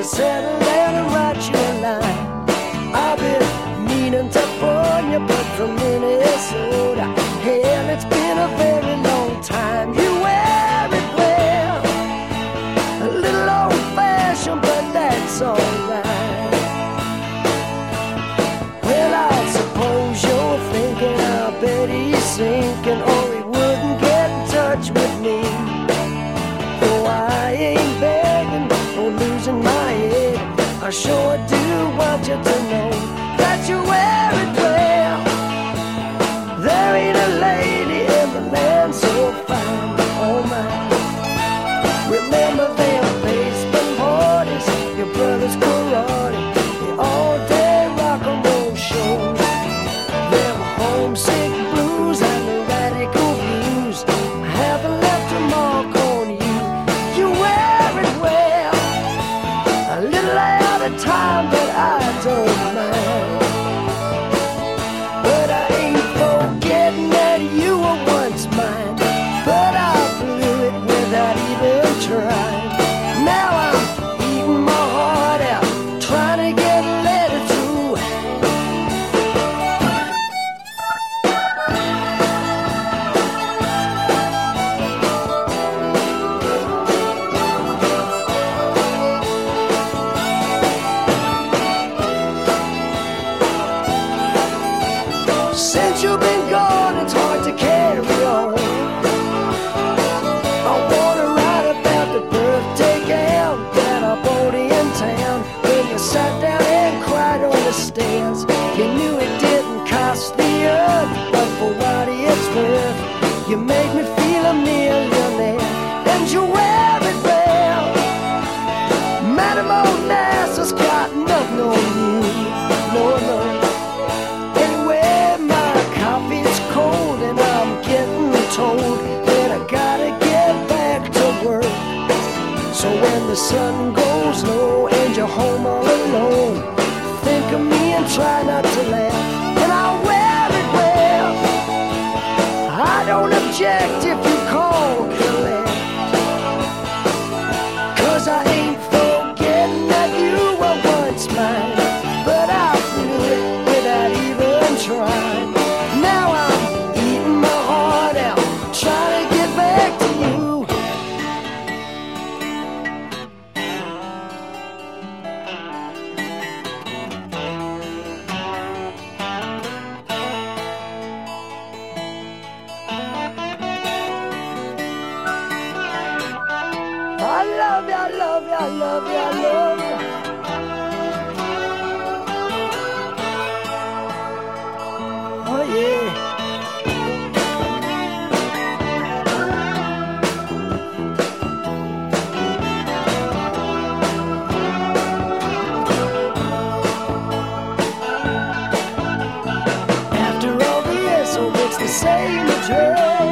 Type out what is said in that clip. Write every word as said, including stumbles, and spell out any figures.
to settle down and write you a line. I've been meaning to phone you, but from Minnesota. Hell, it's been a very long time. You wear it well, a little old-fashioned, but that's alright. Well, I suppose you're thinking, I bet he's sinking, or he wouldn't get in touch with me. Though I ain't begging or losing my head, I sure do want you to know that you wear it well. There ain't a lady in the land so fine, oh my. Remember them baseball parties, your brother's karate, the all-day rock and roll shows, them homesick blues and the radical views. I haven't left a mark on you. You wear it well, a little out of time, but I don't mind. But I ain't forgetting that you were once mine, but I blew it without even trying. Now I'm eating my heart out, trying to get a letter through. Since you've been gone, it's hard to carry on. I wanna write about the birthday gown that I bought in town. When you sat down and cried on the stairs, you knew it didn't cost the earth, but for what it's worth, you made me feel a millionaire, and you wear it well. Madam Onassis got nothing on you, no, no. Anyway, my coffee's cold and I'm getting told that I gotta get back to work. So when the sun goes low and you're home all alone, think of me and try not to laugh, and I'll wear it well. I don't object if you call collect, 'cause I ain't forgetting that you were once mine, but I blew it without even trying. Now I'm eating my heart out, trying to get back to you. I love you, I love you, I love you, I love you. Oh yeah. After all this, oh, it's the same address.